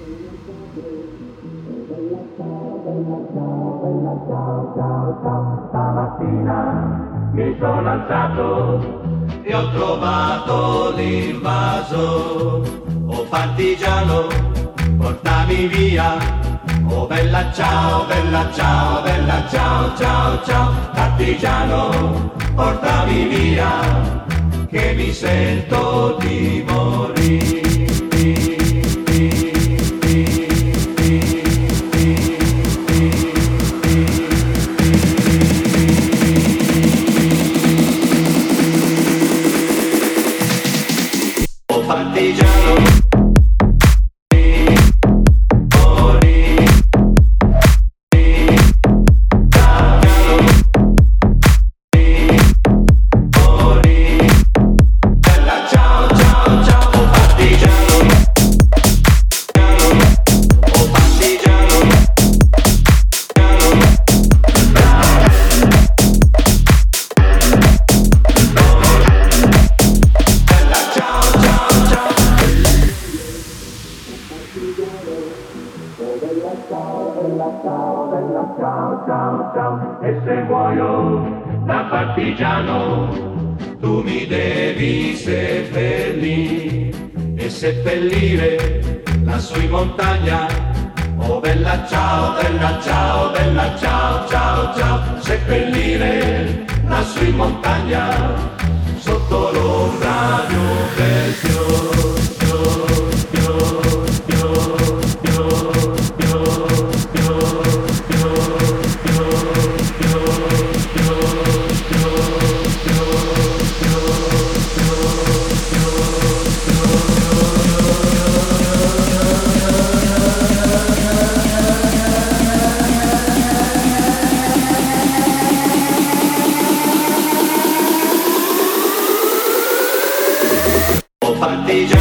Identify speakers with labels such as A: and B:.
A: Stamattina mi sono alzato e ho trovato l'invaso. Oh partigiano, portami via. Oh bella ciao, bella ciao, bella ciao, ciao, ciao. Partigiano, portami via, che mi sento di morire. Partigiano, ciao, ciao, ciao. E se muoio da partigiano, tu mi devi seppellire e seppellire lassù in montagna. Oh bella ciao, bella ciao, bella ciao, ciao, ciao. Seppellire lassù in montagna, sotto l'ombra di un bel fiore. Partigiano.